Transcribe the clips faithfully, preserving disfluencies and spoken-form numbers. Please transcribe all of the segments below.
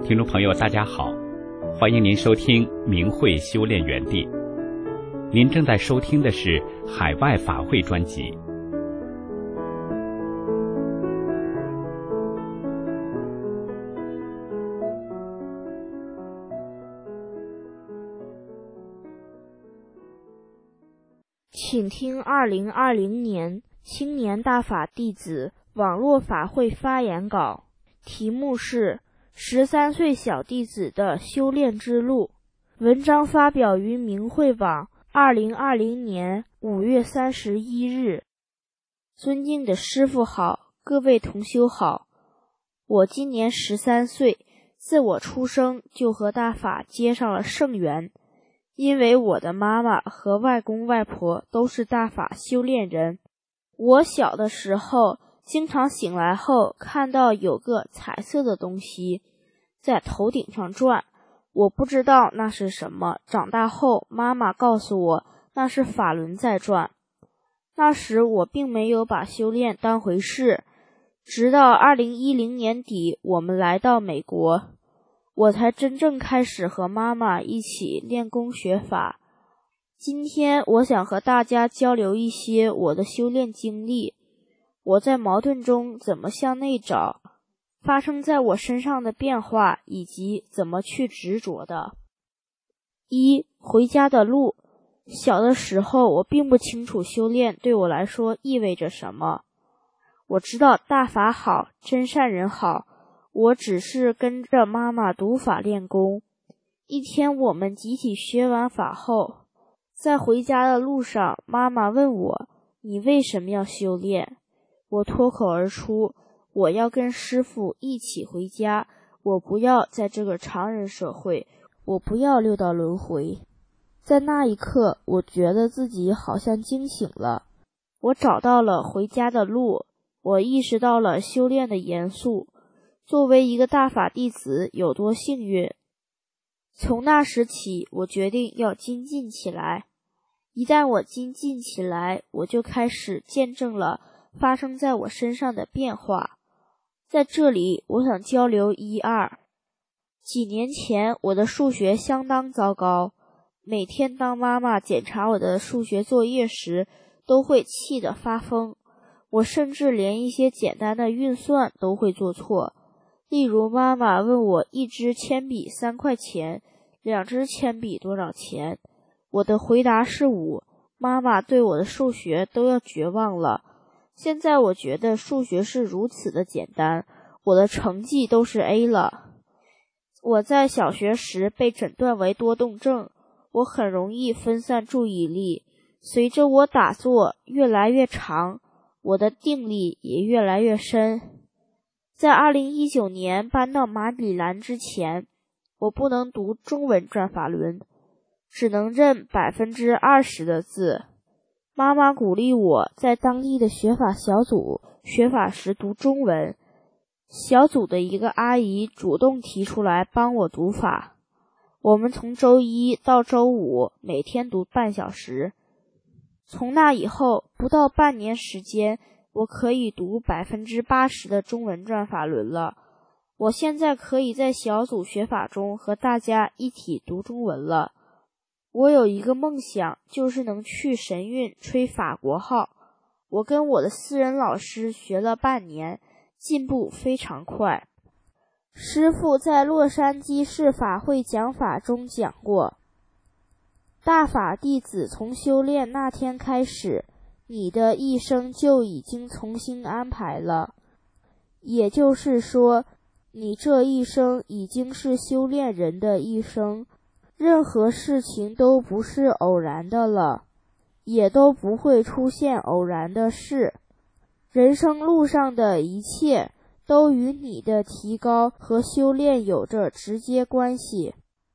听众朋友大家好，欢迎您收听明慧修炼园地。您正在收听的是海外法会专辑。 请听二零二零年青年大法弟子网络法会发言稿，题目是十三岁小弟子的修炼之路。文章发表于明慧网二零二零年五月三十一日。尊敬的师父好，各位同修好。我今年十三岁，自我出生就和大法结上了圣缘。因为我的妈妈和外公外婆都是大法修炼人，我小的时候经常醒来后看到有个彩色的东西在头顶上转，我不知道那是什么。长大后妈妈告诉我那是法轮在转，那时我并没有把修炼当回事，直到二零一零年底我们来到美国，我才真正开始和妈妈一起练功学法。今天我想和大家交流一些我的修炼经历，我在矛盾中怎么向内找，发生在我身上的变化，以及怎么去执着的。一、回家的路。小的时候我并不清楚修炼对我来说意味着什么，我知道大法好，真善人好，我只是跟着妈妈读法练功。一天我们集体学完法后，在回家的路上，妈妈问我，你为什么要修炼？我脱口而出，我要跟师父一起回家，我不要在这个常人社会，我不要六道轮回。在那一刻，我觉得自己好像惊醒了，我找到了回家的路，我意识到了修炼的严肃，作为一个大法弟子有多幸运。从那时起，我决定要精进起来。一旦我精进起来，我就开始见证了发生在我身上的变化。在这里，我想交流一二。几年前，我的数学相当糟糕，每天当妈妈检查我的数学作业时，都会气得发疯。我甚至连一些简单的运算都会做错。例如妈妈问我一支铅笔三块钱，两支铅笔多少钱？我的回答是五，妈妈对我的数学都要绝望了。现在我觉得数学是如此的简单，我的成绩都是 A 了。我在小学时被诊断为多动症，我很容易分散注意力，随着我打坐越来越长，我的定力也越来越深。在二零一九年搬到马里兰之前，我不能读中文转法轮，只能认百分之二十的字。妈妈鼓励我在当地的学法小组学法时读中文，小组的一个阿姨主动提出来帮我读法。我们从周一到周五每天读半小时。从那以后，不到半年时间，我可以读百分之八十的中文转法轮了。我现在可以在小组学法中和大家一起读中文了。我有一个梦想，就是能去神韵吹法国号。我跟我的私人老师学了半年，进步非常快。师父在洛杉矶市法会讲法中讲过，大法弟子从修炼那天开始，你的一生就已经重新安排了，也就是说，你这一生已经是修炼人的一生，任何事情都不是偶然的了，也都不会出现偶然的事。人生路上的一切都与你的提高和修炼有着直接关系。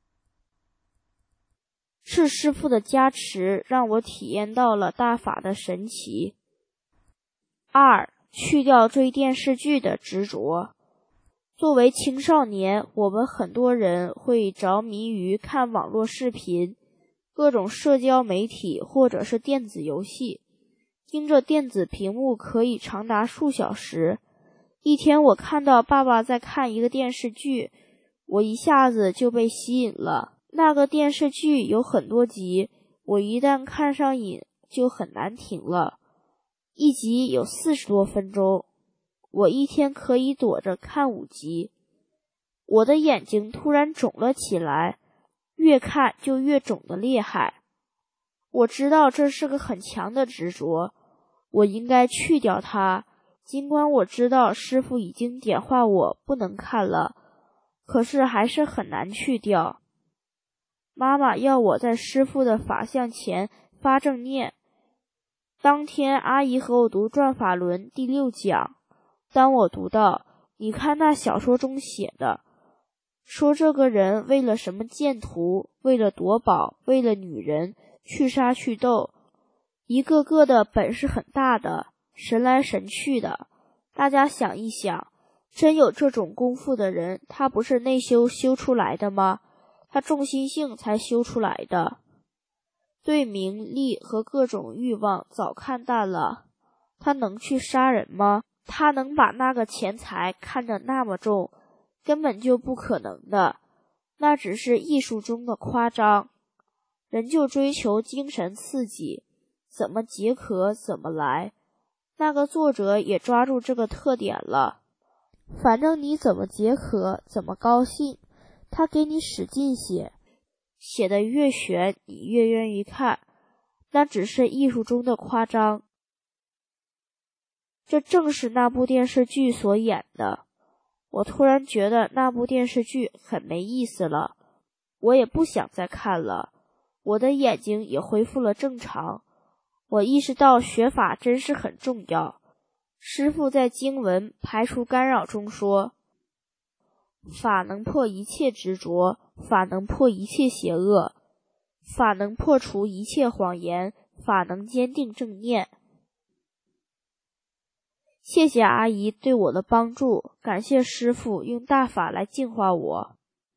是师父的加持让我体验到了大法的神奇。二、去掉追电视剧的执着。作为青少年，我们很多人会着迷于看网络视频，各种社交媒体或者是电子游戏，盯着电子屏幕可以长达数小时。一天我看到爸爸在看一个电视剧， 我一下子就被吸引了。那个电视剧有很多集，我一旦看上瘾就很难停了。一集有四十多分钟，我一天可以躲着看五集。我的眼睛突然肿了起来，越看就越肿得厉害。我知道这是个很强的执着，我应该去掉它。尽管我知道师父已经点化我不能看了，可是还是很难去掉。妈妈要我在师父的法像前发正念。当天阿姨和我读转法轮第六讲，当我读到你看那小说中写的，说这个人为了什么剑图，为了夺宝，为了女人，去杀去斗，一个个的本事很大的，神来神去的。大家想一想，真有这种功夫的人，他不是内修修出来的吗？他重心性才修出来的。对名利和各种欲望早看淡了，他能去杀人吗？他能把那个钱财看得那么重？根本就不可能的，那只是艺术中的夸张。人就追求精神刺激，怎么解渴怎么来。那个作者也抓住这个特点了，反正你怎么解渴怎么高兴，他给你使劲写，写得越玄你越愿意看，那只是艺术中的夸张。这正是那部电视剧所演的。我突然觉得那部电视剧很没意思了，我也不想再看了。我的眼睛也恢复了正常。我意识到学法真是很重要。师父在经文排除干扰中说，法能破一切执着，法能破一切邪恶，法能破除一切谎言，法能坚定正念。谢谢阿姨对我的帮助，感谢师父用大法来净化我。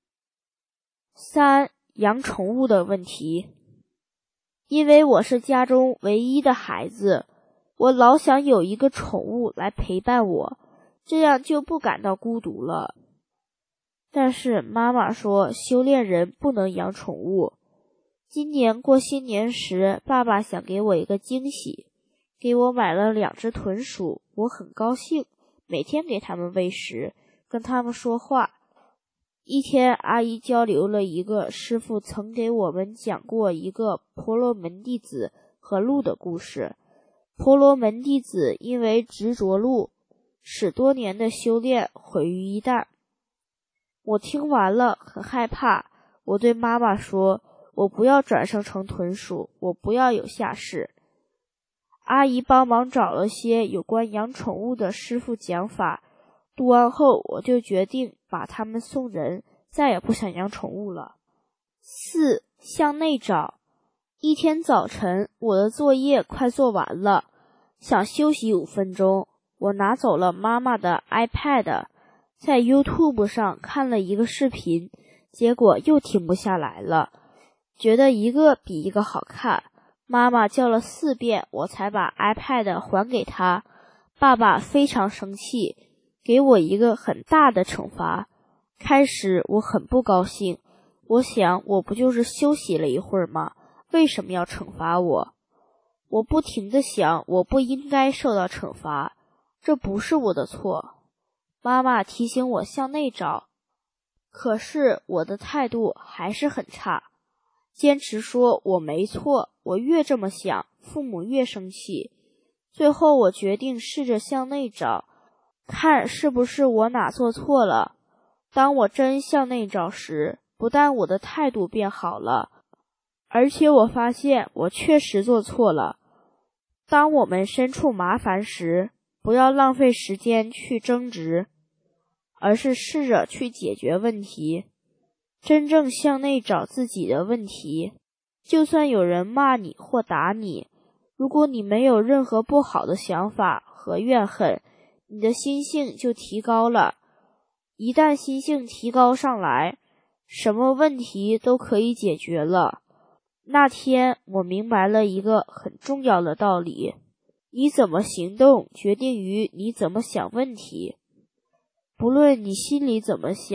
三、养宠物的问题。因为我是家中唯一的孩子，我老想有一个宠物来陪伴我，这样就不感到孤独了。但是妈妈说修炼人不能养宠物。今年过新年时，爸爸想给我一个惊喜，给我买了两只豚鼠，我很高兴，每天给它们喂食，跟它们说话。一天，阿姨交流了一个师父曾给我们讲过一个婆罗门弟子和鹿的故事。婆罗门弟子因为执着鹿，使多年的修炼毁于一旦。我听完了很害怕，我对妈妈说，我不要转生成豚鼠，我不要有下世。阿姨帮忙找了些有关养宠物的师父讲法，读完后我就决定把它们送人，再也不想养宠物了。四、向内找。一天早晨，我的作业快做完了，想休息五分钟，我拿走了妈妈的 iPad， 在 YouTube 上看了一个视频，结果又停不下来了，觉得一个比一个好看。妈妈叫了四遍，我才把 iPad 还给她。爸爸非常生气，给我一个很大的惩罚。开始我很不高兴，我想我不就是休息了一会儿吗？为什么要惩罚我？我不停地想，我不应该受到惩罚，这不是我的错。妈妈提醒我向内找，可是我的态度还是很差，坚持说我没错。我越这么想，父母越生气。最后我决定试着向内找，看是不是我哪做错了。当我真向内找时，不但我的态度变好了，而且我发现我确实做错了。当我们身处麻烦时，不要浪费时间去争执，而是试着去解决问题，真正向内找自己的问题。就算有人骂你或打你，如果你没有任何不好的想法和怨恨，你的心性就提高了。一旦心性提高上来，什么问题都可以解决了。那天我明白了一个很重要的道理，你怎么行动决定于你怎么想问题。不论你心里怎么想，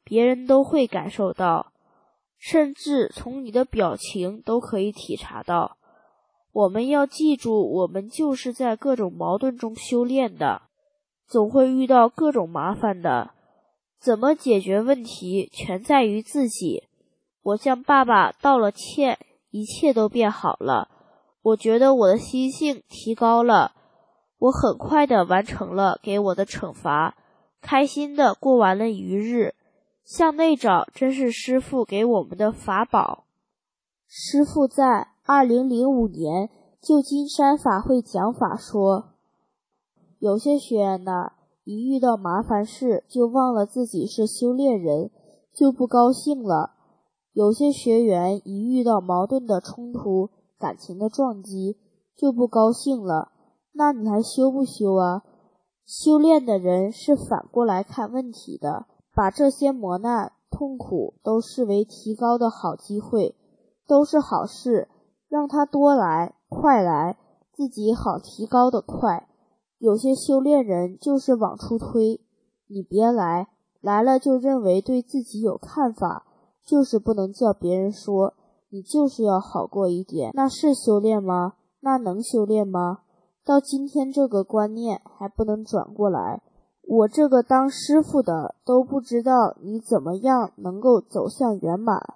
别人都会感受到，甚至从你的表情都可以体察到。我们要记住，我们就是在各种矛盾中修炼的，总会遇到各种麻烦的。怎么解决问题，全在于自己。我向爸爸道了歉，一切都变好了。我觉得我的心性提高了，我很快地完成了给我的惩罚，开心地过完了一日。向内找真是师父给我们的法宝。师父在二零零五年旧金山法会讲法说，有些学员呢，一遇到麻烦事就忘了自己是修炼人，就不高兴了。有些学员一遇到矛盾的冲突、感情的撞击，就不高兴了。那你还修不修啊？修炼的人是反过来看问题的，把这些磨难、痛苦都视为提高的好机会，都是好事，让它多来、快来，自己好提高的快。有些修炼人就是往出推，你别来，来了就认为对自己有看法，就是不能叫别人说，你就是要好过一点。那是修炼吗？那能修炼吗？到今天这个观念还不能转过来，我这个当师傅的都不知道你怎么样能够走向圆满。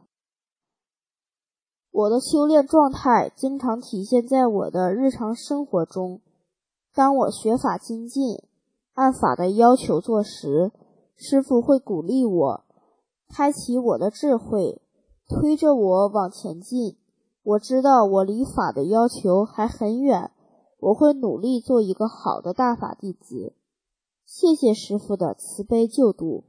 我的修炼状态经常体现在我的日常生活中。当我学法精进，按法的要求做时，师父会鼓励我，开启我的智慧，推着我往前进。我知道我离法的要求还很远，我会努力做一个好的大法弟子。谢谢师父的慈悲救度。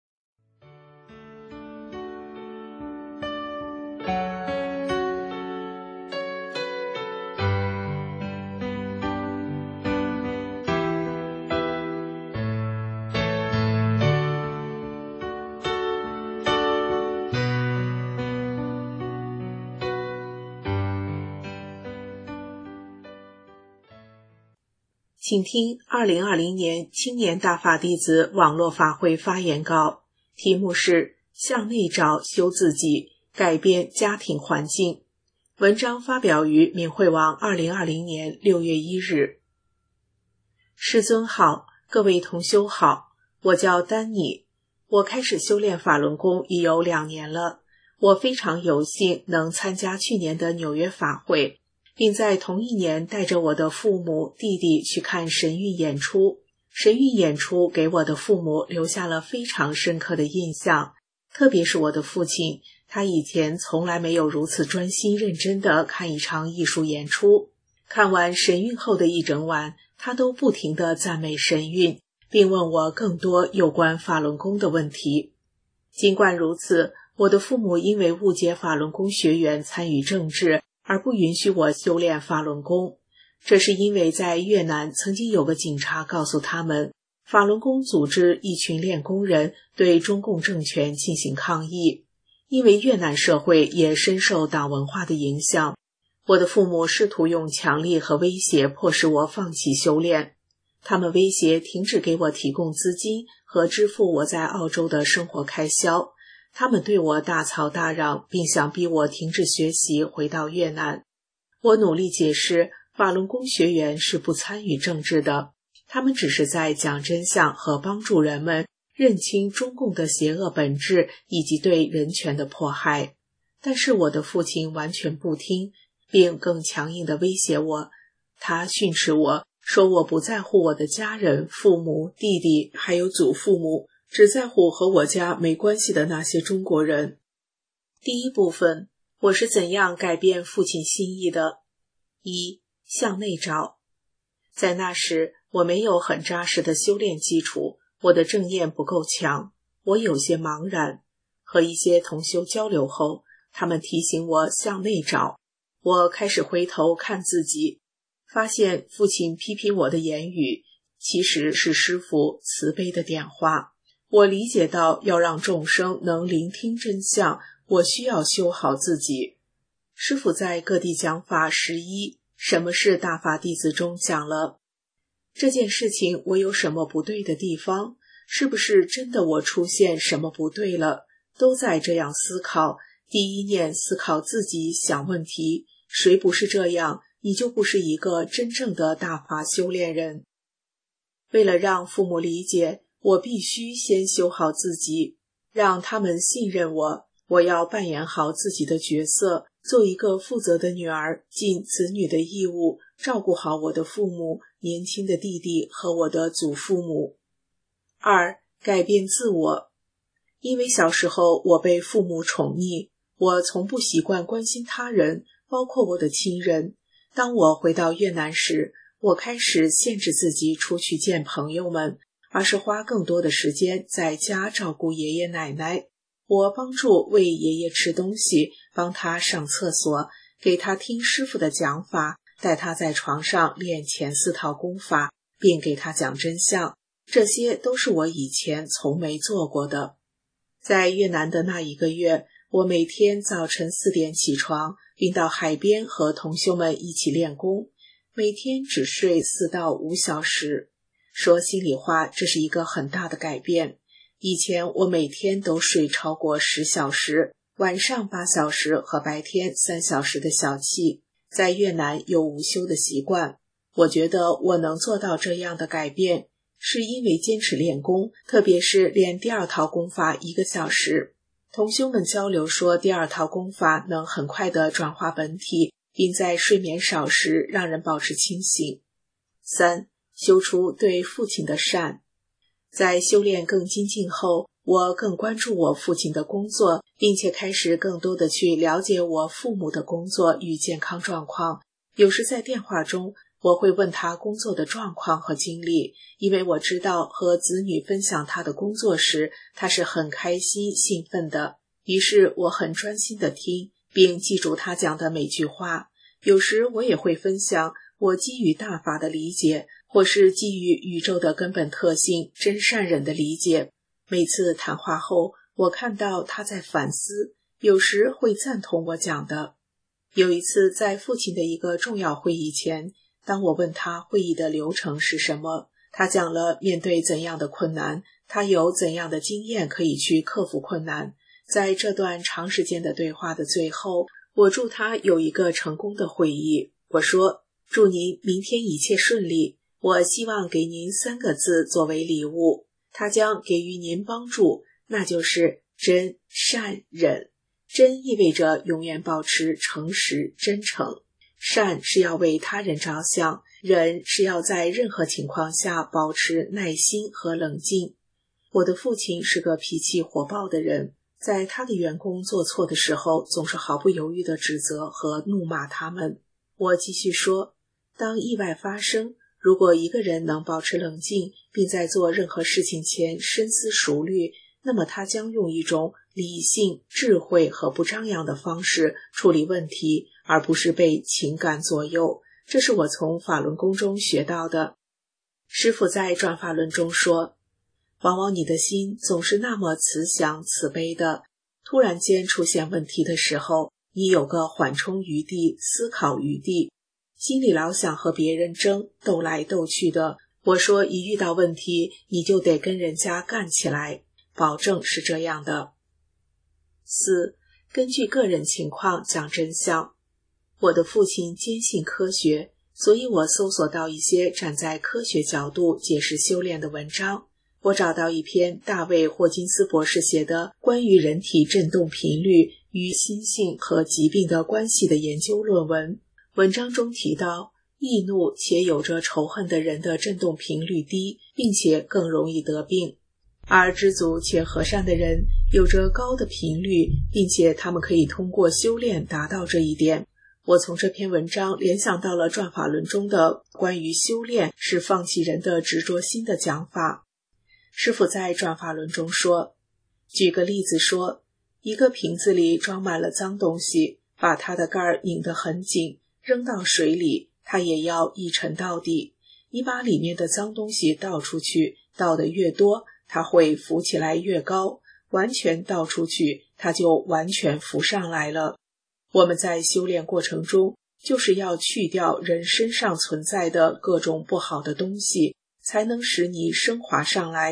请听二零二零年青年大法弟子网络法会发言稿，题目是向内找修自己，改变家庭环境。文章发表于明慧网二零二零年六月一日。师尊好，各位同修好，我叫丹尼，我开始修炼法轮功已有两年了。我非常有幸能参加去年的纽约法会，并在同一年带着我的父母、弟弟去看神韵演出。神韵演出给我的父母留下了非常深刻的印象，特别是我的父亲，他以前从来没有如此专心认真地看一场艺术演出。看完神韵后的一整晚，他都不停地赞美神韵，并问我更多有关法轮功的问题。尽管如此，我的父母因为误解法轮功学员参与政治，而不允许我修炼法轮功。这是因为在越南曾经有个警察告诉他们，法轮功组织一群练功人对中共政权进行抗议。因为越南社会也深受党文化的影响，我的父母试图用强力和威胁迫使我放弃修炼。他们威胁停止给我提供资金和支付我在澳洲的生活开销。他们对我大吵大嚷，并想逼我停止学习，回到越南。我努力解释，法轮功学员是不参与政治的，他们只是在讲真相和帮助人们认清中共的邪恶本质以及对人权的迫害。但是我的父亲完全不听，并更强硬地威胁我。他训斥我，说我不在乎我的家人、父母、弟弟还有祖父母，只在乎和我家没关系的那些中国人。第一部分，我是怎样改变父亲心意的？一、向内找。在那时，我没有很扎实的修炼基础，我的正念不够强，我有些茫然。和一些同修交流后，他们提醒我向内找。我开始回头看自己，发现父亲批评我的言语其实是师父慈悲的点化。我理解到要让众生能聆听真相，我需要修好自己。师父在各地讲法十一，什么是大法弟子中讲了这件事情，我有什么不对的地方？ 是不是真的我出现什么不对了？都在这样思考，第一念思考自己想问题，谁不是这样，你就不是一个真正的大法修炼人。为了让父母理解，我必须先修好自己，让他们信任我，我要扮演好自己的角色，做一个负责的女儿，尽子女的义务，照顾好我的父母、年轻的弟弟和我的祖父母。二、改变自我。因为小时候我被父母宠溺，我从不习惯关心他人，包括我的亲人。当我回到越南时，我开始限制自己出去见朋友们，而是花更多的时间在家照顾爷爷奶奶。我帮助喂爷爷吃东西，帮他上厕所，给他听师傅的讲法，带他在床上练前四套功法，并给他讲真相。这些都是我以前从没做过的。在越南的那一个月，我每天早晨四点起床，并到海边和同修们一起练功，每天只睡四到五小时。说心里话，这是一个很大的改变。以前我每天都睡超过十小时，晚上八小时和白天三小时的小憩。在越南有午休的习惯，我觉得我能做到这样的改变，是因为坚持练功，特别是练第二套功法一个小时。同修们交流说，第二套功法能很快地转化本体，并在睡眠少时让人保持清醒。三、修出对父亲的善。在修炼更精进后，我更关注我父亲的工作，并且开始更多的去了解我父母的工作与健康状况。有时在电话中，我会问他工作的状况和经历，因为我知道和子女分享他的工作时，他是很开心兴奋的。于是我很专心地听，并记住他讲的每句话。有时我也会分享我基于大法的理解，或是基于宇宙的根本特性真善忍的理解。每次谈话后，我看到他在反思，有时会赞同我讲的。有一次在父亲的一个重要会议前，当我问他会议的流程是什么，他讲了面对怎样的困难，他有怎样的经验可以去克服困难。在这段长时间的对话的最后，我祝他有一个成功的会议。我说，祝您明天一切顺利，我希望给您三个字作为礼物，它将给予您帮助，那就是真、善、忍。真意味着永远保持诚实、真诚。善是要为他人着想，忍是要在任何情况下保持耐心和冷静。我的父亲是个脾气火爆的人，在他的员工做错的时候，总是毫不犹豫地指责和怒骂他们。我继续说，当意外发生，如果一个人能保持冷静，并在做任何事情前深思熟虑，那么他将用一种理性、智慧和不张扬的方式处理问题，而不是被情感左右。这是我从法轮功中学到的。师父在转法轮中说，往往你的心总是那么慈祥慈悲的，突然间出现问题的时候，你有个缓冲余地、思考余地，心里老想和别人争，斗来斗去的。我说一遇到问题，你就得跟人家干起来，保证是这样的。四、根据个人情况讲真相。我的父亲坚信科学，所以我搜索到一些站在科学角度解释修炼的文章。我找到一篇大卫·霍金斯博士写的关于人体振动频率与心性和疾病的关系的研究论文。文章中提到，易怒且有着仇恨的人的振动频率低，并且更容易得病。而知足且和善的人有着高的频率，并且他们可以通过修炼达到这一点。我从这篇文章联想到了转法轮中的关于修炼是放弃人的执着心的讲法。师父在转法轮中说，举个例子说，一个瓶子里装满了脏东西，把它的盖儿拧得很紧，扔到水里，它也要一沉到底。你把里面的脏东西倒出去，倒得越多，它会浮起来越高，完全倒出去，它就完全浮上来了。我们在修炼过程中，就是要去掉人身上存在的各种不好的东西，才能使你升华上来。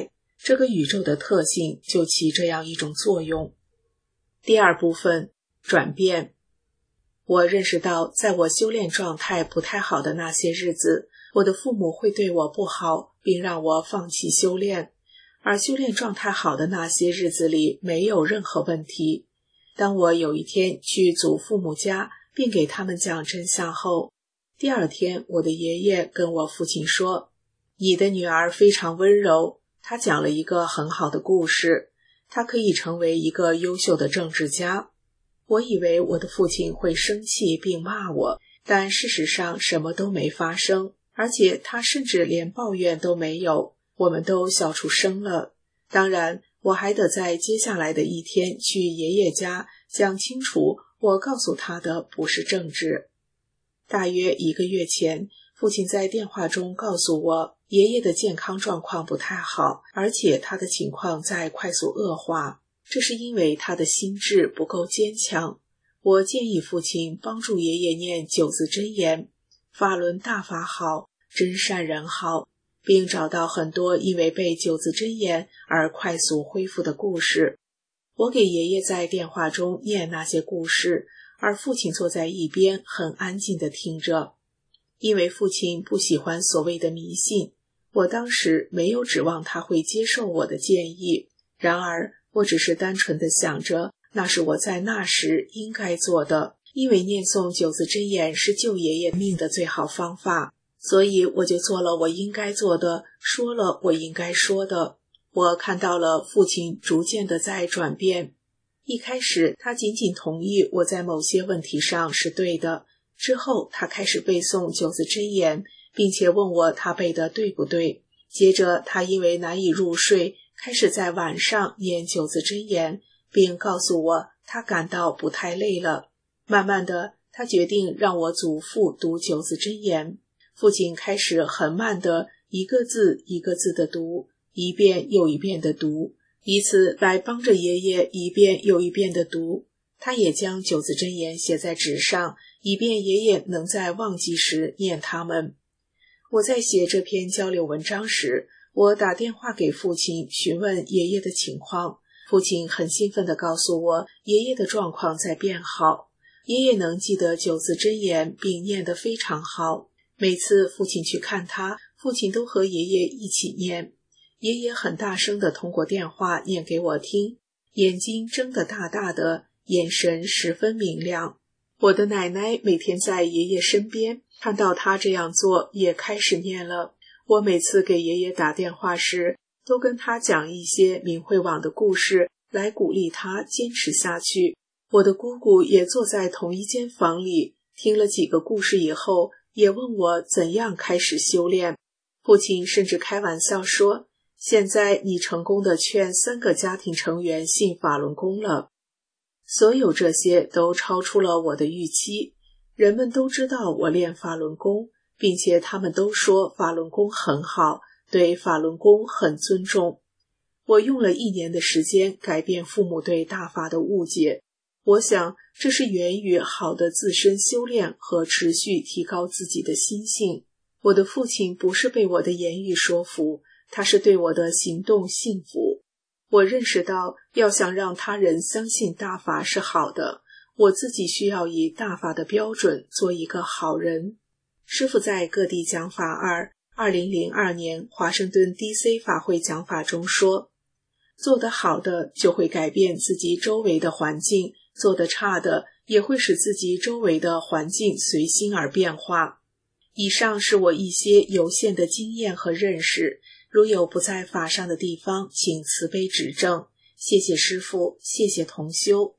这个宇宙的特性就起这样一种作用。第二部分，转变。我认识到，在我修炼状态不太好的那些日子，我的父母会对我不好，并让我放弃修炼，而修炼状态好的那些日子里没有任何问题。当我有一天去祖父母家，并给他们讲真相后，第二天我的爷爷跟我父亲说，你的女儿非常温柔，她讲了一个很好的故事，她可以成为一个优秀的政治家。我以为我的父亲会生气并骂我，但事实上什么都没发生，而且他甚至连抱怨都没有，我们都笑出声了。当然，我还得在接下来的一天去爷爷家讲清楚，我告诉他的不是政治。大约一个月前，父亲在电话中告诉我，爷爷的健康状况不太好，而且他的情况在快速恶化。这是因为他的心智不够坚强。我建议父亲帮助爷爷念九字真言，法轮大法好，真善人好，并找到很多因为背九字真言而快速恢复的故事。我给爷爷在电话中念那些故事，而父亲坐在一边很安静地听着。因为父亲不喜欢所谓的迷信，我当时没有指望他会接受我的建议，然而我只是单纯地想着，那是我在那时应该做的，因为念诵九字真言是救爷爷命的最好方法，所以我就做了我应该做的，说了我应该说的。我看到了父亲逐渐地在转变。一开始他仅仅同意我在某些问题上是对的，之后他开始背诵九字真言，并且问我他背的对不对。接着他因为难以入睡，开始在晚上念九字真言，并告诉我他感到不太累了。慢慢的，他决定让我祖父读九字真言。父亲开始很慢的一个字一个字的读，一遍又一遍的读，以此来帮着爷爷一遍又一遍的读。他也将九字真言写在纸上，以便爷爷能在忘记时念它们。我在写这篇交流文章时，我打电话给父亲询问爷爷的情况。父亲很兴奋地告诉我，爷爷的状况在变好，爷爷能记得九字真言并念得非常好。每次父亲去看他，父亲都和爷爷一起念。爷爷很大声地通过电话念给我听，眼睛睁得大大的，眼神十分明亮。我的奶奶每天在爷爷身边，看到他这样做，也开始念了。我每次给爷爷打电话时，都跟他讲一些明慧网的故事，来鼓励他坚持下去。我的姑姑也坐在同一间房里，听了几个故事以后，也问我怎样开始修炼。父亲甚至开玩笑说，现在你成功地劝三个家庭成员信法轮功了。所有这些都超出了我的预期。人们都知道我练法轮功，并且他们都说法轮功很好，对法轮功很尊重。我用了一年的时间改变父母对大法的误解，我想这是源于好的自身修炼和持续提高自己的心性。我的父亲不是被我的言语说服，他是对我的行动信服。我认识到，要想让他人相信大法是好的，我自己需要以大法的标准做一个好人。师父在各地讲法二二零零二年华盛顿 D C 法会讲法中说，做得好的就会改变自己周围的环境，做得差的也会使自己周围的环境随心而变化。以上是我一些有限的经验和认识，如有不在法上的地方，请慈悲指正。谢谢师父，谢谢同修。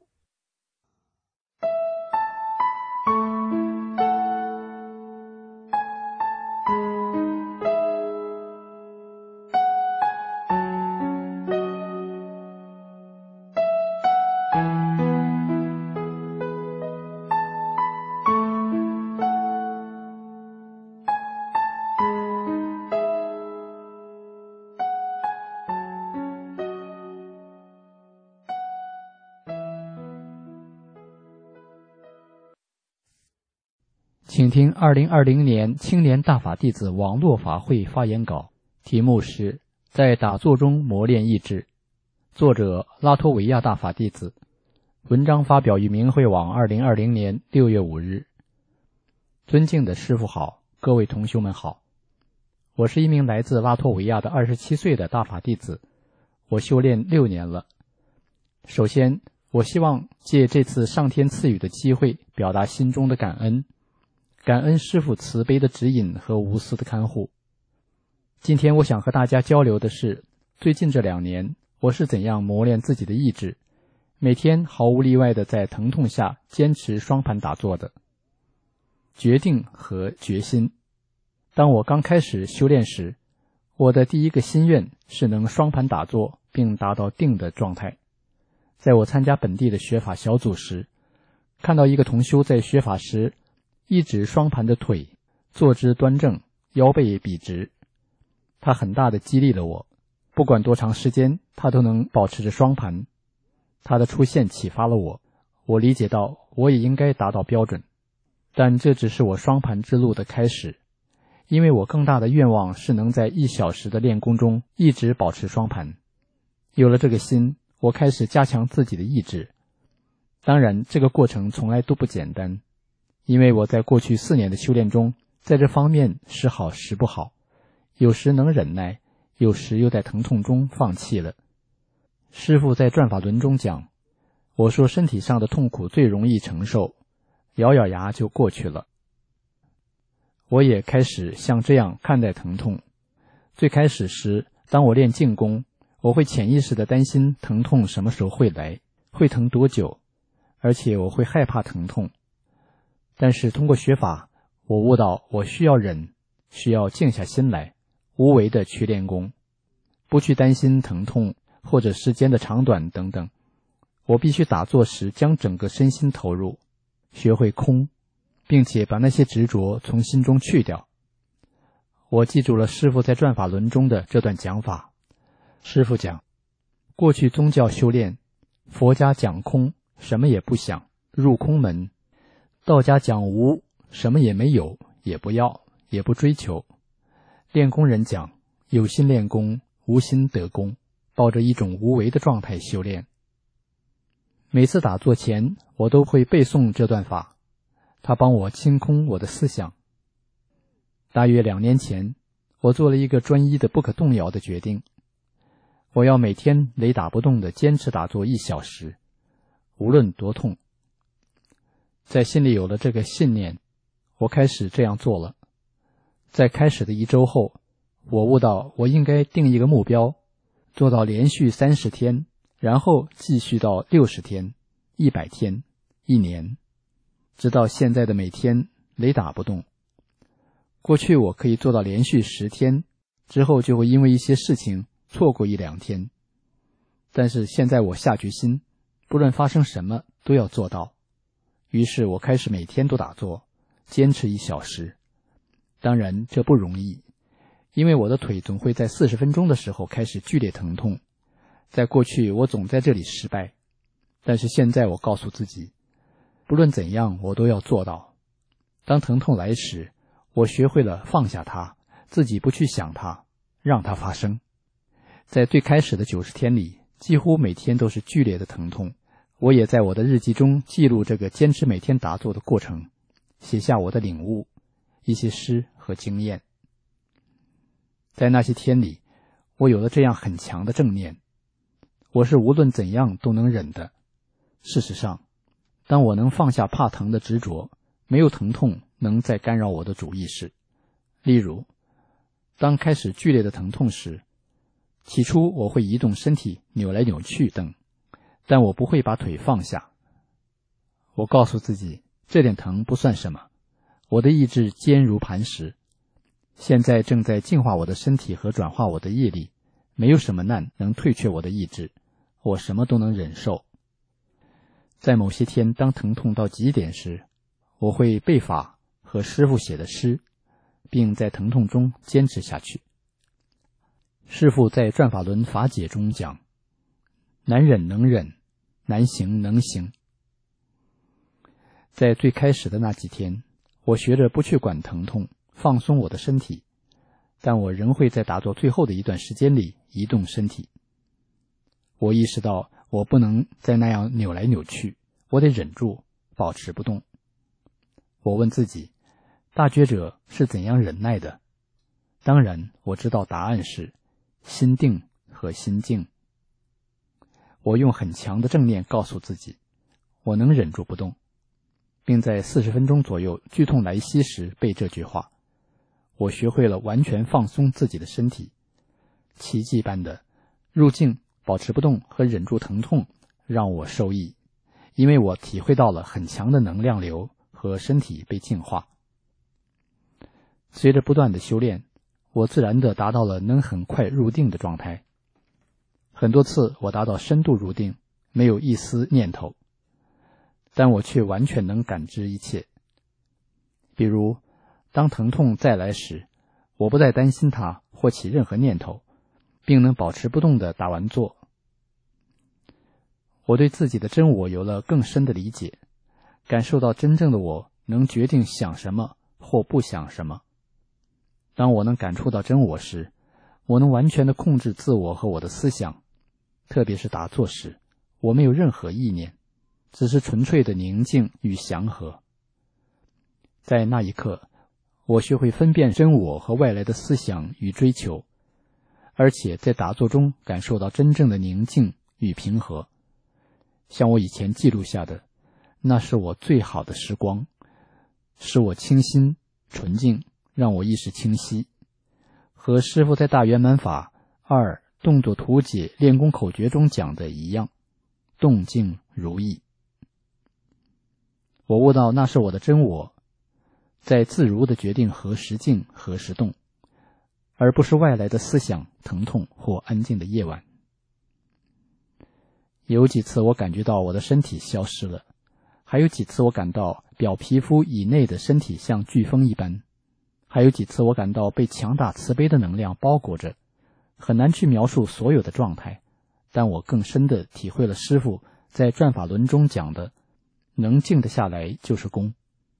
请听二零二零年青年大法弟子网络法会发言稿，题目是在打坐中磨练意志，作者拉脱维亚大法弟子，文章发表于明慧网二零二零年六月五日。尊敬的师父好，各位同修们好，我是一名来自拉脱维亚的二十七岁的大法弟子，我修炼六年了。首先，我希望借这次上天赐予的机会，表达心中的感恩，感恩师父慈悲的指引和无私的看护。今天我想和大家交流的是，最近这两年我是怎样磨练自己的意志，每天毫无例外的在疼痛下坚持双盘打坐的决定和决心。当我刚开始修炼时，我的第一个心愿是能双盘打坐并达到定的状态。在我参加本地的学法小组时，看到一个同修在学法时一直双盘的腿，坐姿端正，腰背笔直，他很大的激励了我，不管多长时间他都能保持着双盘。他的出现启发了我，我理解到我也应该达到标准，但这只是我双盘之路的开始，因为我更大的愿望是能在一小时的练功中一直保持双盘。有了这个心，我开始加强自己的意志。当然这个过程从来都不简单，因为我在过去四年的修炼中，在这方面时好时不好，有时能忍耐，有时又在疼痛中放弃了。师父在转法轮中讲，我说身体上的痛苦最容易承受，咬咬牙就过去了。我也开始像这样看待疼痛。最开始时，当我练静功，我会潜意识地担心疼痛什么时候会来，会疼多久，而且我会害怕疼痛。但是通过学法，我悟到我需要忍，需要静下心来，无为地去练功，不去担心疼痛或者时间的长短等等。我必须打坐时将整个身心投入，学会空，并且把那些执着从心中去掉。我记住了师父在转法轮中的这段讲法。师父讲，过去宗教修炼，佛家讲空，什么也不想，入空门；道家讲无，什么也没有，也不要，也不追求。练功人讲，有心练功，无心得功，抱着一种无为的状态修炼。每次打坐前，我都会背诵这段法，它帮我清空我的思想。大约两年前，我做了一个专一的不可动摇的决定，我要每天雷打不动地坚持打坐一小时，无论多痛。在心里有了这个信念，我开始这样做了。在开始的一周后，我悟到我应该定一个目标，做到连续三十天，然后继续到六十天、一百天、一年，直到现在的每天雷打不动。过去我可以做到连续十天，之后就会因为一些事情错过一两天。但是现在我下决心，不论发生什么都要做到。于是我开始每天都打坐，坚持一小时。当然这不容易，因为我的腿总会在四十分钟的时候开始剧烈疼痛。在过去我总在这里失败，但是现在我告诉自己，不论怎样我都要做到。当疼痛来时，我学会了放下它，自己不去想它，让它发生。在最开始的九十天里，几乎每天都是剧烈的疼痛。我也在我的日记中记录这个坚持每天打坐的过程，写下我的领悟，一些诗和经验。在那些天里，我有了这样很强的正念，我是无论怎样都能忍的。事实上，当我能放下怕疼的执着，没有疼痛能再干扰我的主意识。例如，当开始剧烈的疼痛时，起初我会移动身体，扭来扭去等，但我不会把腿放下。我告诉自己，这点疼不算什么，我的意志坚如磐石，现在正在净化我的身体和转化我的业力，没有什么难能退却我的意志，我什么都能忍受。在某些天，当疼痛到极点时，我会背法和师父写的诗，并在疼痛中坚持下去。师父在转法轮法解中讲，难忍能忍，难行能行。在最开始的那几天，我学着不去管疼痛，放松我的身体， 但我仍会在打坐最后的一段时间里移动身体。我意识到我不能再那样扭来扭去，我得忍住，保持不动。我问自己，大觉者是怎样忍耐的？当然，我知道答案是心定和心静。我用很强的正念告诉自己，我能忍住不动，并在四十分钟左右剧痛来袭时背这句话。我学会了完全放松自己的身体，奇迹般的入静、保持不动和忍住疼痛让我受益，因为我体会到了很强的能量流和身体被净化。随着不断的修炼，我自然地达到了能很快入定的状态。很多次我达到深度入定，没有一丝念头，但我却完全能感知一切。比如当疼痛再来时，我不再担心它或起任何念头，并能保持不动地打完坐。我对自己的真我有了更深的理解，感受到真正的我能决定想什么或不想什么。当我能感触到真我时，我能完全地控制自我和我的思想，特别是打坐时，我没有任何意念，只是纯粹的宁静与祥和。在那一刻，我学会分辨真我和外来的思想与追求，而且在打坐中感受到真正的宁静与平和。像我以前记录下的，那是我最好的时光，使我清新纯净，让我意识清晰。和师父在大圆满法二动作图解练功口诀中讲的一样，动静如意。我悟到那是我的真我，在自如地决定何时静何时动，而不是外来的思想、疼痛或安静的夜晚。有几次我感觉到我的身体消失了，还有几次我感到表皮肤以内的身体像飓风一般，还有几次我感到被强大慈悲的能量包裹着。很难去描述所有的状态，但我更深地体会了师父在转法轮中讲的，能静得下来就是功。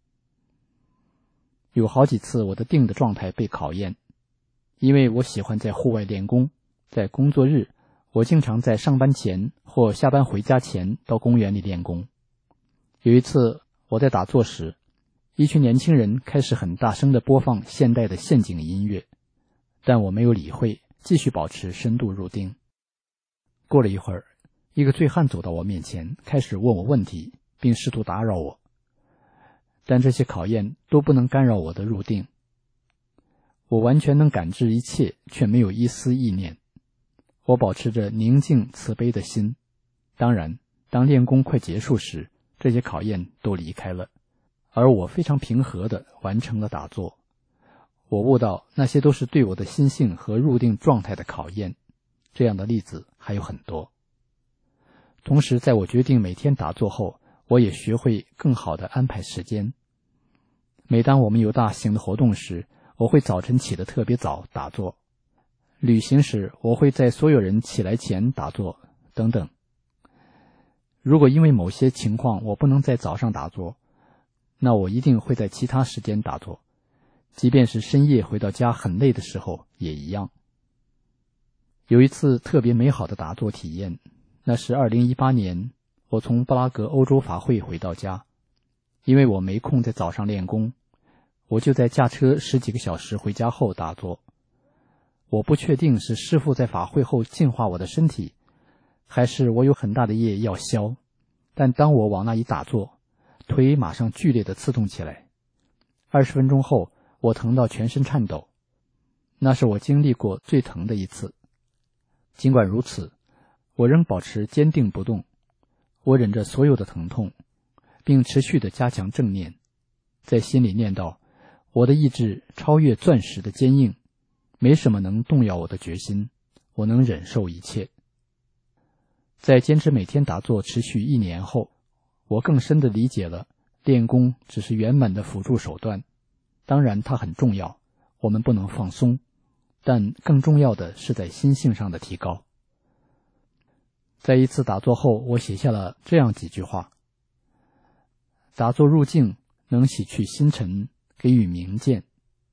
有好几次我的定的状态被考验，因为我喜欢在户外练功，在工作日，我经常在上班前或下班回家前到公园里练功。有一次我在打坐时，一群年轻人开始很大声地播放现代的陷阱音乐，但我没有理会，继续保持深度入定。过了一会儿，一个醉汉走到我面前，开始问我问题，并试图打扰我，但这些考验都不能干扰我的入定。我完全能感知一切，却没有一丝意念。我保持着宁静慈悲的心。当然，当练功快结束时，这些考验都离开了，而我非常平和地完成了打坐。我悟到那些都是对我的心性和入定状态的考验，这样的例子还有很多。同时，在我决定每天打坐后，我也学会更好地安排时间。每当我们有大型的活动时，我会早晨起得特别早打坐，旅行时我会在所有人起来前打坐，等等。如果因为某些情况我不能在早上打坐，那我一定会在其他时间打坐，即便是深夜回到家很累的时候也一样。有一次特别美好的打坐体验，那是二零一八年，我从布拉格欧洲法会回到家，因为我没空在早上练功，我就在驾车十几个小时回家后打坐。我不确定是师父在法会后净化我的身体，还是我有很大的业要消，但当我往那一打坐，腿马上剧烈地刺痛起来。二十分钟后，我疼到全身颤抖，那是我经历过最疼的一次。尽管如此，我仍保持坚定不动，我忍着所有的疼痛，并持续地加强正念，在心里念叨，我的意志超越钻石的坚硬，没什么能动摇我的决心，我能忍受一切。在坚持每天打坐持续一年后，我更深地理解了练功只是圆满的辅助手段，当然它很重要，我们不能放松，但更重要的是在心性上的提高。在一次打坐后，我写下了这样几句话：打坐入静能洗去心尘，给予明见，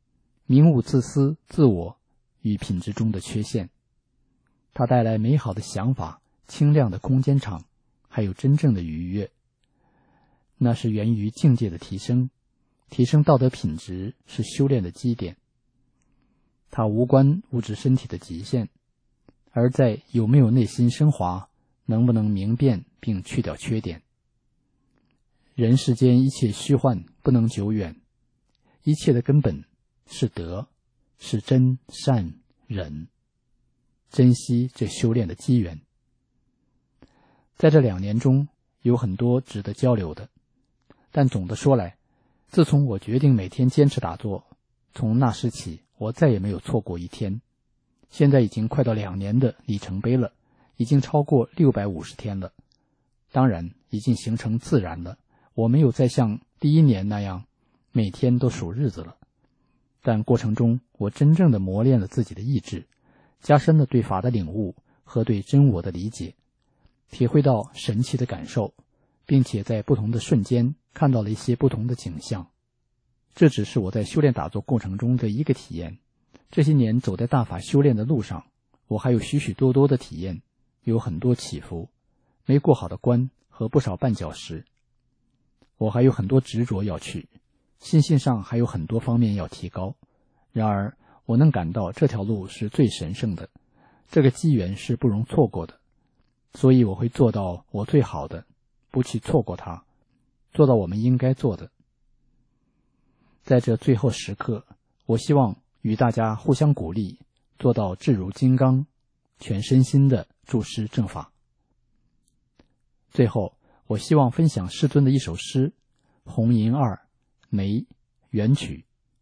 明悟自私、自我与品质中的缺陷。它带来美好的想法、清亮的空间场，还有真正的愉悦。那是源于境界的提升，提升道德品质是修炼的基点。它无关物质身体的极限，而在有没有内心升华，能不能明辨并去掉缺点。人世间一切虚幻，不能久远，一切的根本是德，是真善忍。珍惜这修炼的机缘。在这两年中，有很多值得交流的，但总的说来，自从我决定每天坚持打坐，从那时起，我再也没有错过一天。现在已经快到两年的里程碑了，已经超过六百五十天了。当然，已经形成自然了，我没有再像第一年那样每天都数日子了。但过程中，我真正的磨练了自己的意志，加深了对法的领悟和对真我的理解，体会到神奇的感受，并且在不同的瞬间看到了一些不同的景象。这只是我在修炼打坐过程中的一个体验。这些年走在大法修炼的路上，我还有许许多多的体验，有很多起伏，没过好的关和不少绊脚石。我还有很多执着要去，心性上还有很多方面要提高。然而我能感到这条路是最神圣的，这个机缘是不容错过的，所以我会做到我最好的，不去错过它，做到我们应该做的。在这最后时刻，我希望与大家互相鼓励，做到志如金刚，全身心的注释正法。最后，我希望分享世尊的一首诗《红银二梅元曲》。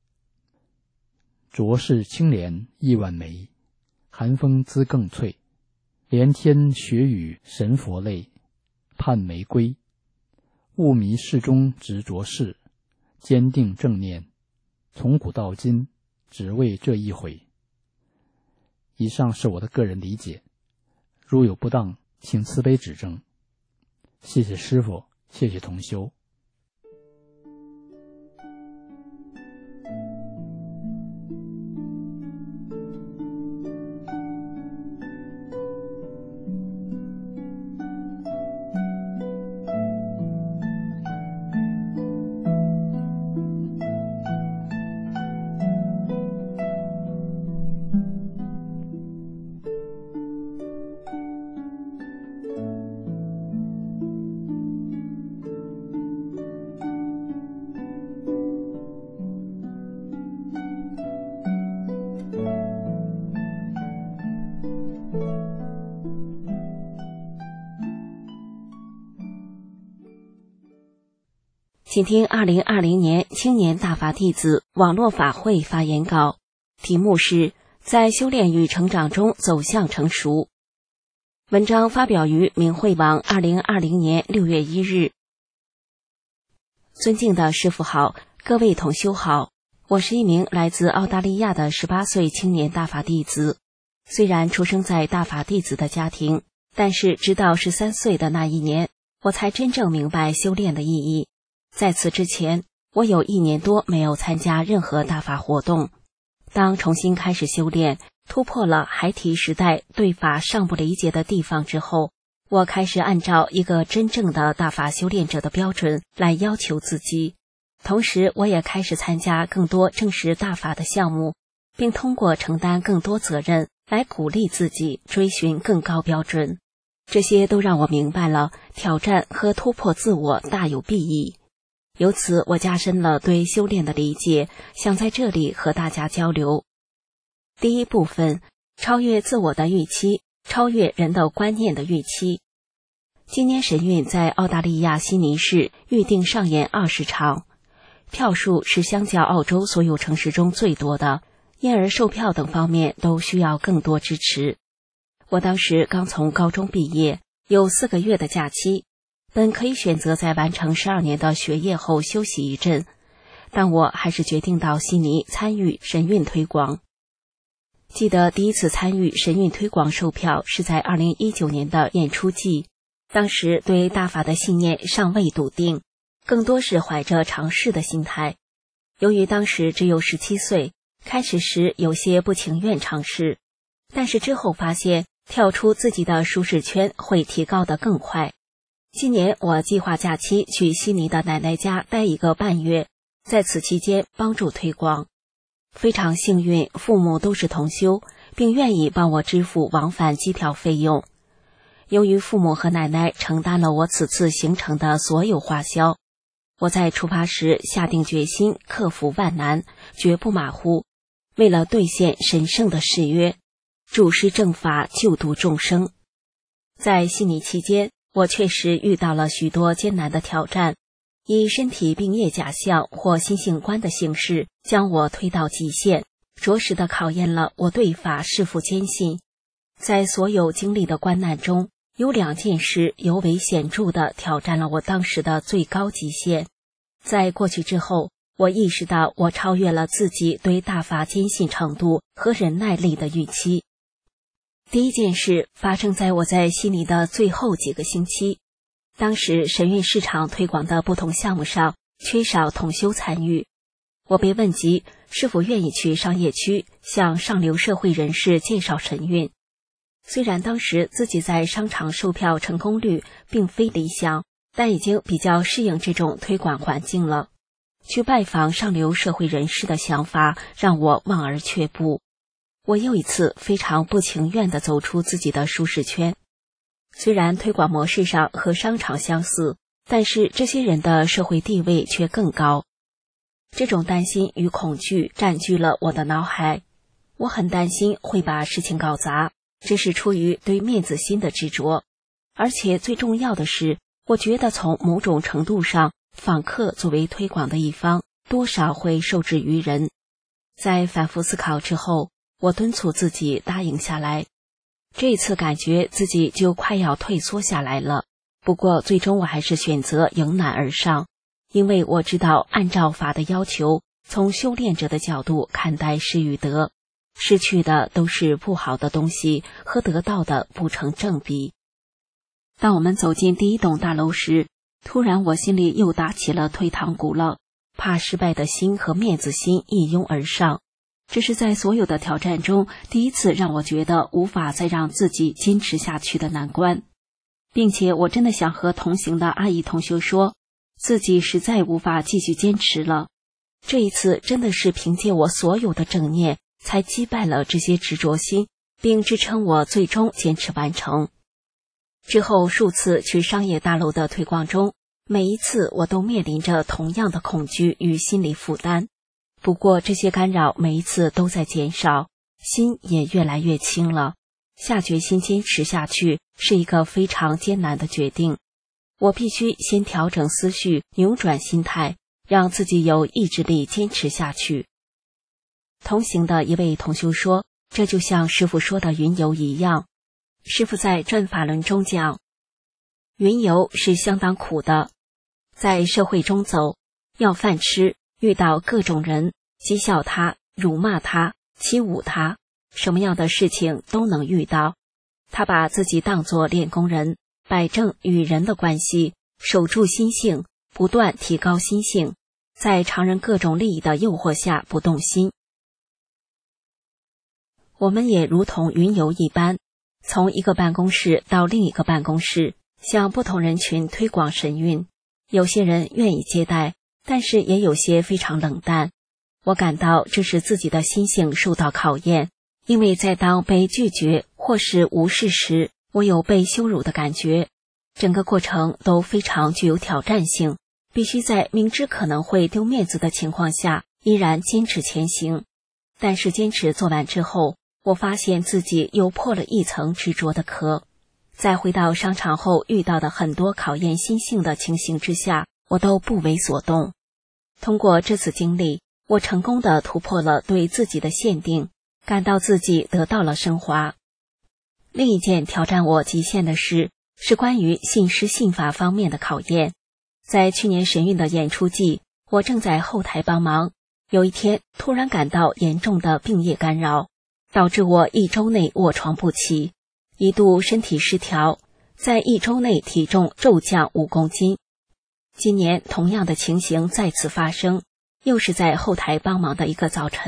浊世青莲亿万枚，寒风姿更翠。连天雪雨神佛泪，盼玫瑰。雾迷世中执着事，坚定正念，从古到今，只为这一回。以上是我的个人理解，如有不当，请慈悲指正。谢谢师父，谢谢同修。 请听二零二零年青年大法弟子网络法会发言稿，题目是在修炼与成长中走向成熟。文章发表于明慧网二零二零年六月一日。尊敬的师父好，各位同修好，我是一名来自澳大利亚的十八岁青年大法弟子。虽然出生在大法弟子的家庭，但是直到十三岁的那一年，我才真正明白修炼的意义。在此之前，我有一年多没有参加任何大法活动。当重新开始修炼，突破了孩提时代对法尚不理解的地方之后，我开始按照一个真正的大法修炼者的标准来要求自己。同时，我也开始参加更多正式大法的项目，并通过承担更多责任来鼓励自己追寻更高标准。这些都让我明白了挑战和突破自我大有裨益。由此，我加深了对修炼的理解，想在这里和大家交流。第一部分，超越自我的预期，超越人的观念的预期。今年神韵在澳大利亚悉尼市预定上演二十场，票数是相较澳洲所有城市中最多的，因而售票等方面都需要更多支持。我当时刚从高中毕业，有四个月的假期。本可以选择在完成十二年的学业后休息一阵，但我还是决定到悉尼参与神韵推广。记得第一次参与神韵推广售票是在二零一九年的演出季，当时对大法的信念尚未笃定，更多是怀着尝试的心态。由于当时只有十七岁， 开始时有些不情愿尝试，但是之后发现跳出自己的舒适圈会提高得更快。今年我计划假期去悉尼的奶奶家待一个半月，在此期间帮助推广。非常幸运，父母都是同修，并愿意帮我支付往返机票费用。由于父母和奶奶承担了我此次行程的所有花销，我在出发时下定决心克服万难，绝不马虎。为了兑现神圣的誓约，主施正法，救度众生。在悉尼期间，我确实遇到了许多艰难的挑战，以身体病业假象或心性观的形式将我推到极限，着实地考验了我对法是否坚信。在所有经历的关难中，有两件事尤为显著地挑战了我当时的最高极限。在过去之后，我意识到我超越了自己对大法坚信程度和忍耐力的预期。第一件事发生在我在悉尼的最后几个星期，当时神韵市场推广的不同项目上缺少同修参与，我被问及是否愿意去商业区向上流社会人士介绍神韵。虽然当时自己在商场售票成功率并非理想，但已经比较适应这种推广环境了。去拜访上流社会人士的想法让我望而却步。我又一次非常不情愿地走出自己的舒适圈。虽然推广模式上和商场相似，但是这些人的社会地位却更高。这种担心与恐惧占据了我的脑海。我很担心会把事情搞砸，这是出于对面子心的执着。而且最重要的是，我觉得从某种程度上，访客作为推广的一方，多少会受制于人。在反复思考之后，我敦促自己答应下来。这一次感觉自己就快要退缩下来了，不过最终我还是选择迎难而上，因为我知道按照法的要求，从修炼者的角度看待失与得，失去的都是不好的东西，和得到的不成正比。当我们走进第一栋大楼时，突然我心里又打起了退堂鼓了，怕失败的心和面子心一拥而上。这是在所有的挑战中第一次让我觉得无法再让自己坚持下去的难关，并且我真的想和同行的阿姨同学说，自己实在无法继续坚持了。这一次真的是凭借我所有的正念才击败了这些执着心，并支撑我最终坚持完成。之后数次去商业大楼的推广中，每一次我都面临着同样的恐惧与心理负担。不过这些干扰每一次都在减少，心也越来越轻了。下决心坚持下去是一个非常艰难的决定。我必须先调整思绪，扭转心态，让自己有意志力坚持下去。同行的一位同修说，这就像师父说的云游一样。师父在转法轮中讲，云游是相当苦的，在社会中走，要饭吃，遇到各种人，讥笑他，辱骂他，欺侮他，什么样的事情都能遇到。他把自己当作练功人，摆正与人的关系，守住心性，不断提高心性，在常人各种利益的诱惑下不动心。我们也如同云游一般，从一个办公室到另一个办公室，向不同人群推广神韵。有些人愿意接待，但是也有些非常冷淡。我感到这是自己的心性受到考验，因为在当被拒绝或是无视时，我有被羞辱的感觉。整个过程都非常具有挑战性，必须在明知可能会丢面子的情况下，依然坚持前行。但是坚持做完之后，我发现自己又破了一层执着的壳。在回到商场后遇到的很多考验心性的情形之下，我都不为所动。通过这次经历，我成功地突破了对自己的限定，感到自己得到了升华。另一件挑战我极限的事，是关于信师信法方面的考验。在去年神韵的演出季，我正在后台帮忙，有一天突然感到严重的病业干扰，导致我一周内卧床不起，一度身体失调，在一周内体重骤降五公斤。今年同样的情形再次发生，又是在后台帮忙的一个早晨，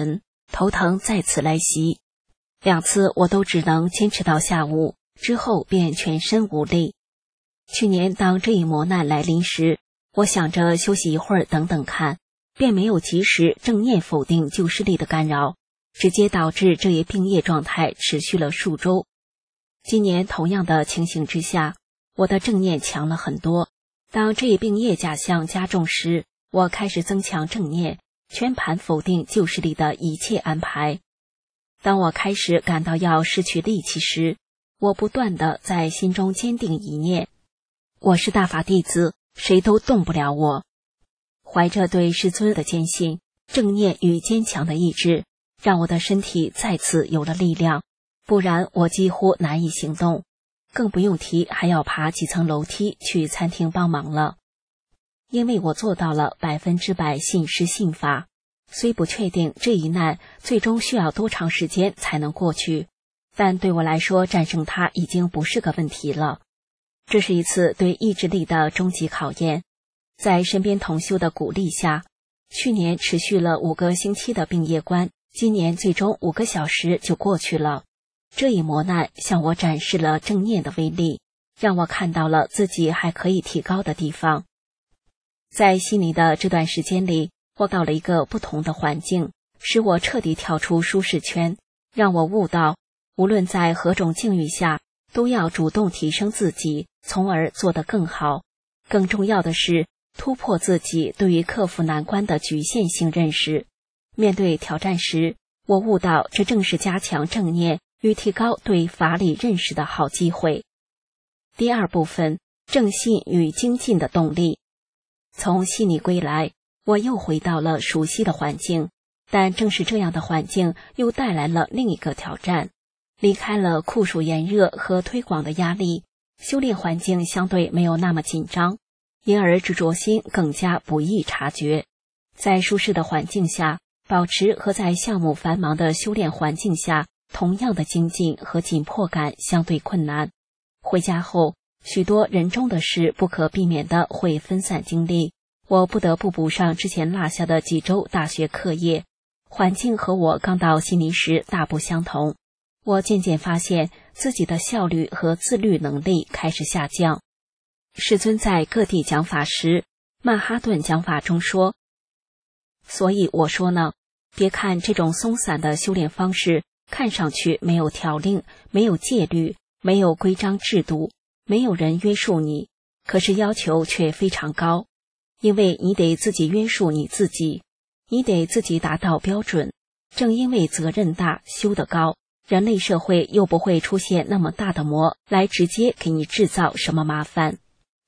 头疼再次来袭。两次我都只能坚持到下午，之后便全身无力。去年当这一磨难来临时，我想着休息一会儿等等看，便没有及时正念否定旧视力的干扰，直接导致这一病业状态持续了数周。今年同样的情形之下，我的正念强了很多。当这一病业假象加重时，我开始增强正念，全盘否定旧视力的一切安排。当我开始感到要失去力气时，我不断地在心中坚定一念：我是大法弟子，谁都动不了我。怀着对师尊的坚信，正念与坚强的意志，让我的身体再次有了力量，不然我几乎难以行动，更不用提还要爬几层楼梯去餐厅帮忙了。因为我做到了百分之百信师信法，虽不确定这一难最终需要多长时间才能过去，但对我来说战胜它已经不是个问题了。这是一次对意志力的终极考验。在身边同修的鼓励下，去年持续了五个星期的病业关，今年最终五个小时就过去了。这一磨难向我展示了正念的威力，让我看到了自己还可以提高的地方。在悉尼的这段时间里，我到了一个不同的环境，使我彻底跳出舒适圈，让我悟到，无论在何种境遇下，都要主动提升自己，从而做得更好。更重要的是，突破自己对于克服难关的局限性认识。面对挑战时，我悟到这正是加强正念与提高对法理认识的好机会。第二部分，正信与精进的动力。从悉尼归来，我又回到了熟悉的环境，但正是这样的环境又带来了另一个挑战。离开了酷暑炎热和推广的压力，修炼环境相对没有那么紧张，因而执着心更加不易察觉。在舒适的环境下，保持和在项目繁忙的修炼环境下同样的精进和紧迫感相对困难。回家后，许多人中的事不可避免的会分散精力，我不得不补上之前落下的几周大学课业。环境和我刚到悉尼时大不相同，我渐渐发现自己的效率和自律能力开始下降。师尊在各地讲法时，曼哈顿讲法中说，所以我说呢，别看这种松散的修炼方式看上去没有条令，没有戒律，没有规章制度，没有人约束你，可是要求却非常高，因为你得自己约束你自己，你得自己达到标准。正因为责任大，修得高，人类社会又不会出现那么大的魔来直接给你制造什么麻烦。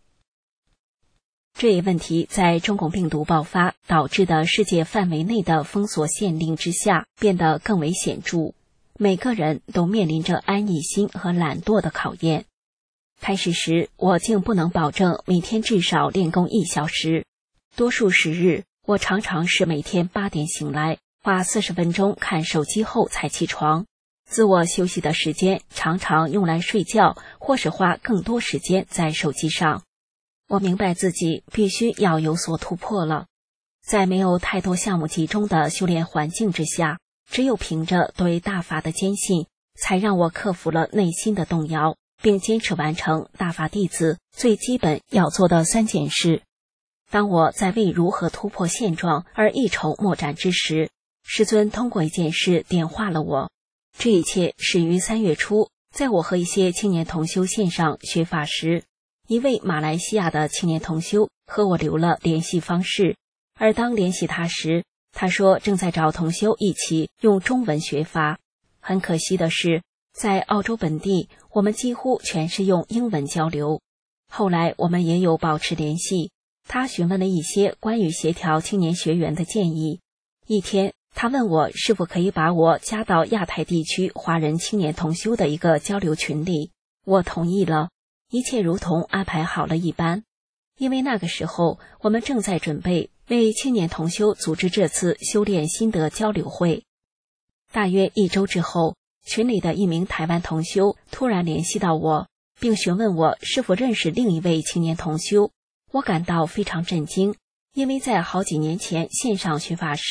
这一问题在中共病毒爆发导致的世界范围内的封锁限令之下变得更为显著，每个人都面临着安逸心和懒惰的考验。开始时，我竟不能保证每天至少练功一小时，多数时日我常常是每天八点醒来，花四十分钟看手机后才起床，自我休息的时间常常用来睡觉，或是花更多时间在手机上。我明白自己必须要有所突破了。在没有太多项目集中的修炼环境之下，只有凭着对大法的坚信，才让我克服了内心的动摇，并坚持完成大法弟子最基本要做的三件事。当我在为如何突破现状而一筹莫展之时，师尊通过一件事点化了我。这一切始于三月初，在我和一些青年同修线上学法时，一位马来西亚的青年同修和我留了联系方式，而当联系他时，他说正在找同修一起用中文学法。很可惜的是，在澳洲本地，我们几乎全是用英文交流。后来我们也有保持联系，他询问了一些关于协调青年学员的建议。一天，他问我是否可以把我加到亚太地区华人青年同修的一个交流群里，我同意了。一切如同安排好了一般，因为那个时候我们正在准备为青年同修组织这次修炼心得交流会。大约一周之后，群里的一名台湾同修突然联系到我，并询问我是否认识另一位青年同修。我感到非常震惊，因为在好几年前线上学法时，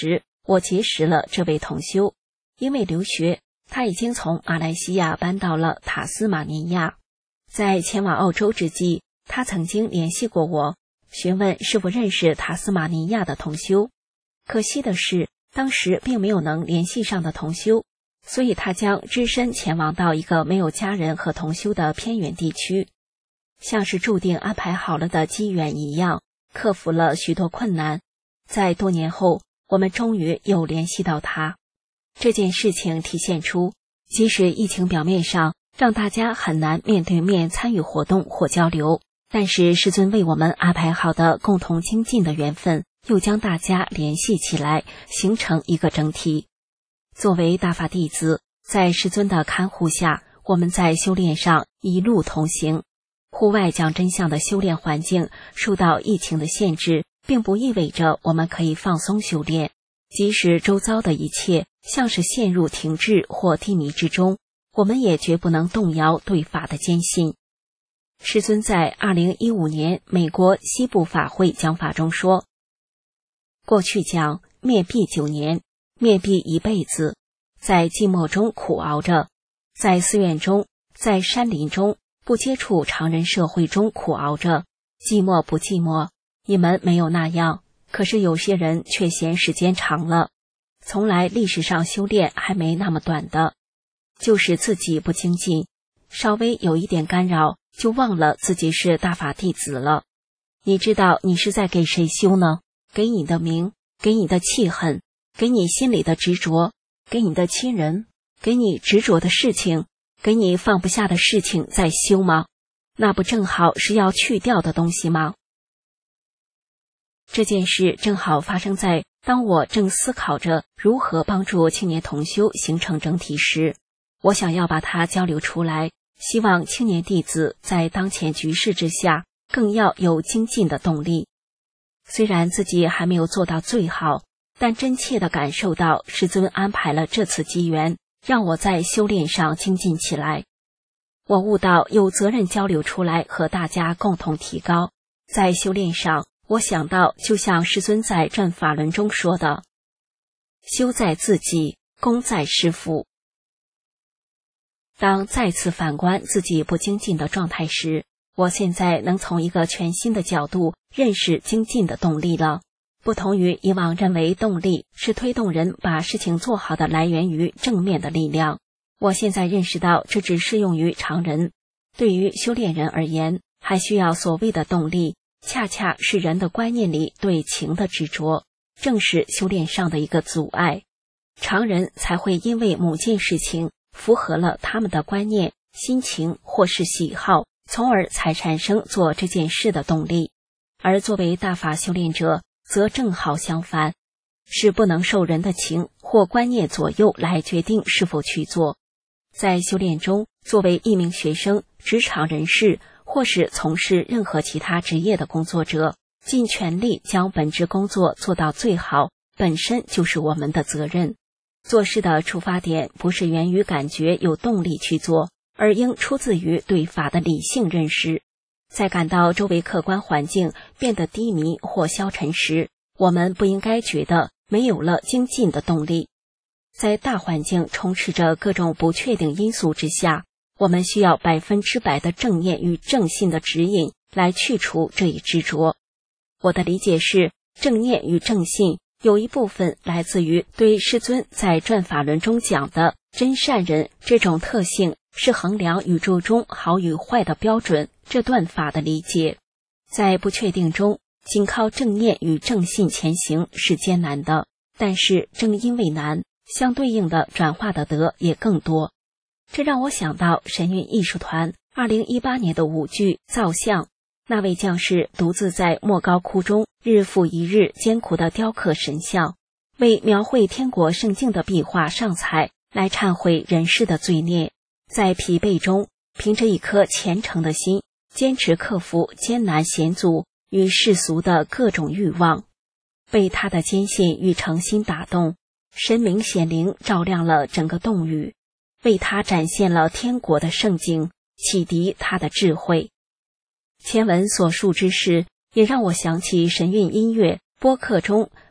我结识了这位同修。因为留学，他已经从马来西亚搬到了塔斯马尼亚。在前往澳洲之际，他曾经联系过我，询问是否认识塔斯马尼亚的同修。可惜的是，当时并没有能联系上的同修，所以他将只身前往到一个没有家人和同修的偏远地区，像是注定安排好了的机缘一样，克服了许多困难。在多年后，我们终于又联系到他。这件事情体现出，即使疫情表面上让大家很难面对面参与活动或交流，但是师尊为我们安排好的共同精进的缘分，又将大家联系起来，形成一个整体。作为大法弟子，在师尊的看护下，我们在修炼上一路同行。户外讲真相的修炼环境受到疫情的限制，并不意味着我们可以放松修炼。即使周遭的一切像是陷入停滞或低迷之中，我们也绝不能动摇对法的坚信。师尊在二零一五年美国西部法会讲法中说，过去讲灭蔽九年，灭蔽一辈子，在寂寞中苦熬着，在寺院中，在山林中，不接触常人社会中苦熬着，寂寞不寂寞？你们没有那样，可是有些人却嫌时间长了。从来历史上修炼还没那么短的，就是自己不精进，稍微有一点干扰，就忘了自己是大法弟子了。你知道你是在给谁修呢？给你的名，给你的气恨，给你心里的执着，给你的亲人，给你执着的事情，给你放不下的事情在修吗？那不正好是要去掉的东西吗？这件事正好发生在当我正思考着如何帮助青年同修形成整体时，我想要把它交流出来，希望青年弟子在当前局势之下更要有精进的动力。虽然自己还没有做到最好，但真切地感受到师尊安排了这次机缘，让我在修炼上精进起来。我悟到有责任交流出来和大家共同提高。在修炼上，我想到就像师尊在转法轮中说的，修在自己，功在师父。当再次反观自己不精进的状态时，我现在能从一个全新的角度认识精进的动力了。不同于以往认为动力是推动人把事情做好的来源于正面的力量，我现在认识到这只适用于常人。对于修炼人而言，还需要所谓的动力，恰恰是人的观念里对情的执着，正是修炼上的一个阻碍。常人才会因为某件事情符合了他们的观念、心情或是喜好，从而才产生做这件事的动力。而作为大法修炼者，则正好相反，是不能受人的情或观念左右来决定是否去做。在修炼中，作为一名学生、职场人士，或是从事任何其他职业的工作者，尽全力将本职工作做到最好，本身就是我们的责任。做事的出发点不是源于感觉有动力去做，而应出自于对法的理性认识。在感到周围客观环境变得低迷或消沉时，我们不应该觉得没有了精进的动力。在大环境充斥着各种不确定因素之下，我们需要百分之百的正念与正信的指引来去除这一执着。我的理解是，正念与正信有一部分来自于对师尊在转法轮中讲的真善人这种特性是衡量宇宙中好与坏的标准这段法的理解。在不确定中，仅靠正念与正信前行是艰难的，但是正因为难，相对应的转化的德也更多。这让我想到神韵艺术团二零一八年的舞剧造像，那位将士独自在莫高窟中日复一日艰苦地雕刻神像，为描绘天国圣境的壁画上彩，来忏悔人世的罪孽。在疲惫中，凭着一颗虔诚的心，坚持克服艰难险阻与世俗的各种欲望。被他的坚信与诚心打动，神明显灵照亮了整个洞宇，为他展现了天国的圣境，启迪他的智慧。前文所述之事，也让我想起神韵音乐播客中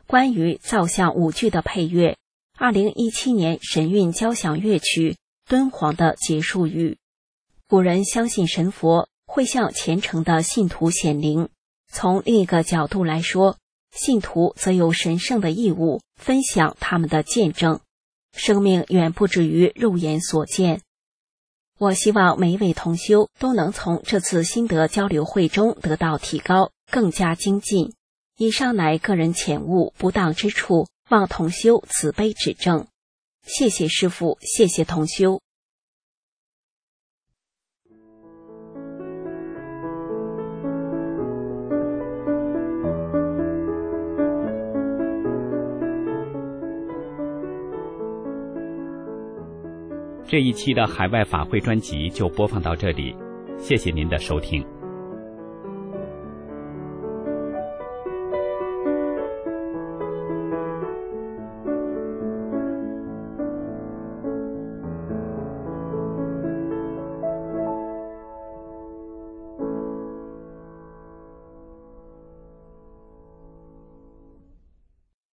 关于造像舞剧的配乐，二零一七年神韵交响乐曲《敦煌的结束语》。古人相信神佛会向虔诚的信徒显灵，从另一个角度来说，信徒则有神圣的义务分享他们的见证。生命远不止于肉眼所见。我希望每一位同修都能从这次心得交流会中得到提高，更加精进。以上乃个人浅悟，不当之处，望同修慈悲指正。谢谢师父，谢谢同修。 这一期的海外法会专辑就播放到这里，谢谢您的收听。